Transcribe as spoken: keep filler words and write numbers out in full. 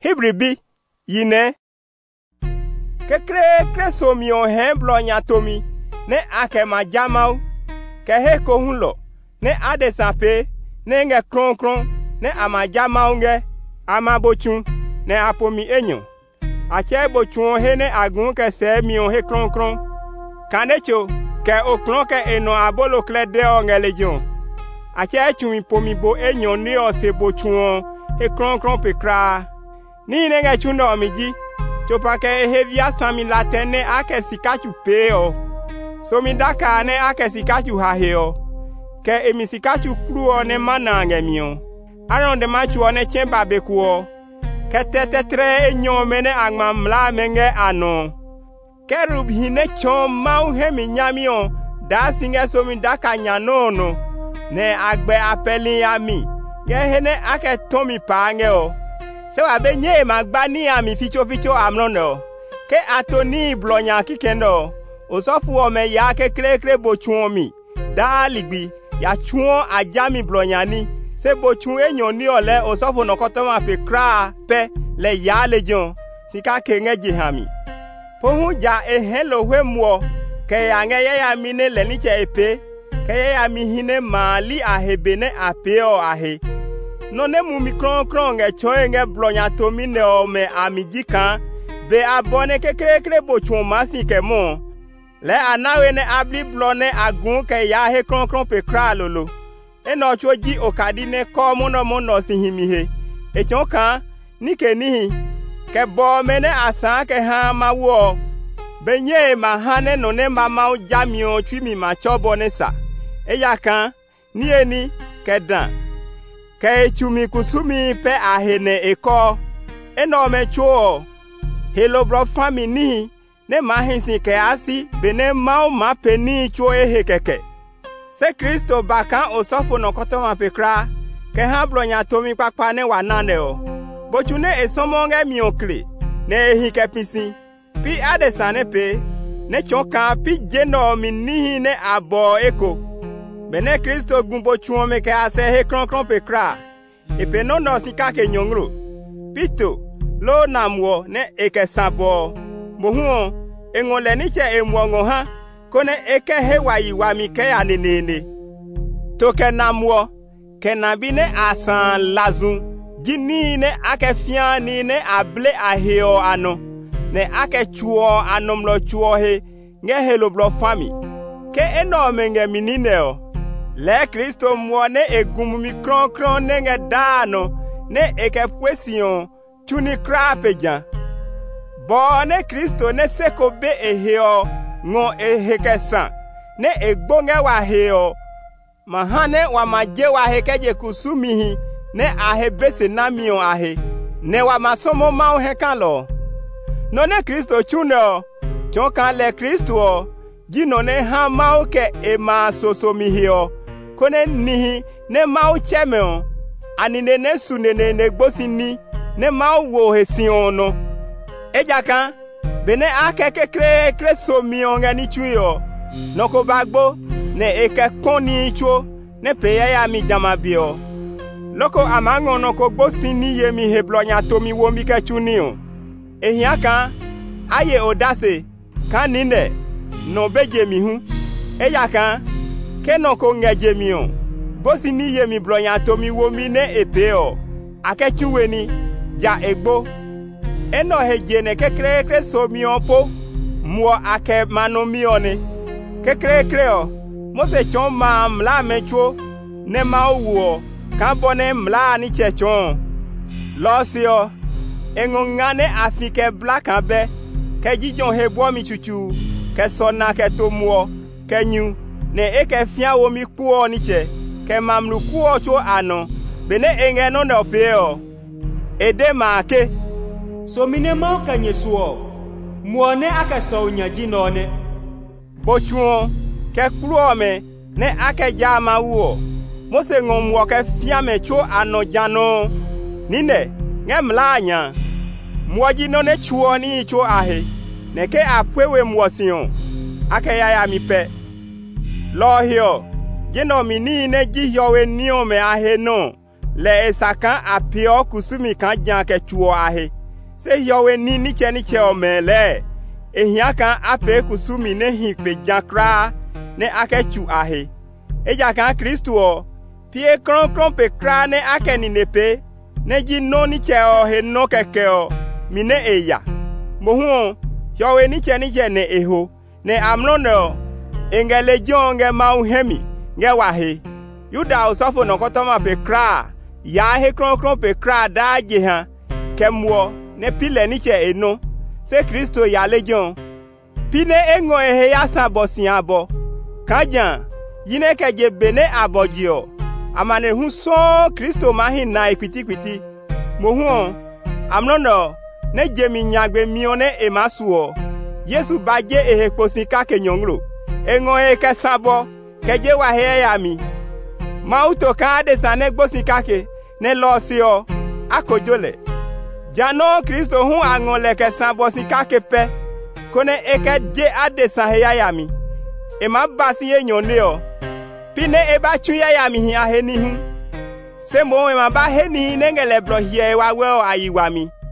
Hibribi yine kekre kreso mi o hen blonya tomi ne ake ma jamau ke he ko hunlo ne adesape ne nge kron kron ne ama jamau nge ama bochun ne apomi enyo ache bochun he ne agun ke se mi o he kron kron kanecho ke o kron ke eno abolo klede o nge legion ache chumi pomi bo enyo ni o se bochun he kron kron pe kra ni ne nge chundo omiji chopa ke hevia sami latene ake sikachu peo so mi daka ne ake sikachu haheo ke emi sikachu kruo ne manange mio aron de machu ne chemba bekuo ke tetetre enyo mene agmamla menge ano kerub hine chom mau hemi nyamio da singe so mi daka nyanono ne agbe apeli ami ge hene ake tomi pange o se wa be nye magbani ami ficho ficho amnono ke atoni blonya kikendo osofu o me ya ke kre kre bochun mi da ligbi ya chuon ajami blonya ni se bochun enyon ni ole osofu nokoto ma pe kra pe le ya lejon sika ke ngeji hami pohun ja e hello hwemuo ke ya nge ya mi ne le ni che epe ke ya mi hine mali ahebene apeo ahe no ne mu mikron kron nge choe nge blonya tomi ne o me amiji kan be abone kekere kere bochun masi ke mo le anawe ne abli blone agun ke ya he kron kron pe kra lolo e no choji okadi ne ko mo no mo no si himi he e chon kan ni ke ni ke bo me ne asan ke ha mawo benye ma hane no ne mama o jamio twi mi ma chobo ne sa e ya kan ni eni ke dan ke chumi kusumi pe ahene eko eno me cho hello bro fami ni ne mahinsi ke asi bene mau ma peni cho ehe keke se Kristo baka osofo no koto ma pekra ke ha blonya tomi papa ne wanane o bochune esomonge mi okle ne ehi ke pisi pi adesane pe ne choka pi jeno mi ni ne abo eko bene Kristo gumbo chuome ke ase he kron kron pe kra epe no no sika ke nyongro pito lo namwo ne eke sabo mohu engole ni che emwongo ha kone eke he wayi wa mi ke anenene to ke namwo ke nabi ne asan lazun gini ne ake fiani ne able aheo ano ne ake chuo anomlo chuo he nge helo blo fami ke eno menge minine o le Kristo mwone egum mi kron kron ne nge dano ne eke pwesion tuni krapejan bo ne Kristo ne seko be eheo ngo ehekesan ne egbonge wa heo mahane wa maje wa hekeje kusumihi ne ahebese namio ahe ne wa masomo ma hekan lo no ne Kristo chuno chonkan le Kristo jino ne ha ma ke e ma sosomihio kone nihi ne ma chemeo anine ne sunene ne gbosini ne ma wo hesin ono ejakan bene akeke kre kre somi onga ni chuyo noko bagbo ne eke koni chuo ne peya ya mi jamabio loko amango noko gbosini ye mi heblonya tomi wo mi ke chunio ehiaka aye odase kanine no beje mi hu ejakan ke noko ngeje mi o gbosini ye mi blonya tomi wo mi ne epeo akechuweni ja egbo eno hejene kekre kre so mi opo mo ake mano mi oni kekre kre o mo se chon ma mla mecho ne ma owo kan bone mla ni chechon lo si o engo ngane afike black abe ke jijon hebo mi chuchu ke sona ke to mo ke nyu ne eke fia wo mi ku o ni che ke mamlu ku o cho ano bene enge no no pe o ede ma ke so mine ma kanye suo muone aka so nyaji no ne bochuo ke kruo me ne aka jama wo mo se ngom wo ke fia me cho ano jano nine ngemla anya muoji no ne chuo ni cho ahe ne ke apwewe muosion aka ya ya mi pe lo hio jino mi ni ne ji yowe ni o me ahe no le esakan apio kusumi kan jan ke chuo ahe se yowe ni niche niche o mele ehia kan ape kusumi ne hin pe jan kra ne ake chu ahe eja kan Kristo o pie kron kron pe kra ne ake ni nepe ne ji no niche o he no keke o mine eya mohu yowe niche niche ne eho ne amlono engele jonge mau hemi nge wahe yuda osofo no kotoma pe kra ya he kron kron pe kra da je han kemwo ne pile niche eno se Kristo ya lejon pine engo ehe ya san bosin abo kajan yine keje bene abojio amane hu so Kristo mahin na ipitikwiti mohu amlono ne jemi nyagbe mione emasuo Yesu baje ehe posin ka kenyongro engo e kesabo keje wa he ya mi mauto ka de sane gbosin kake ne lo si o akojole jano Kristo hu angon le kesabo si kake pe kone eke je ade san he ya mi e ma basi enyon le o pine e ba chu ya mi hi aheni hu se mo e ma ba he ni ne ngele bro hie wa we o ayiwa mi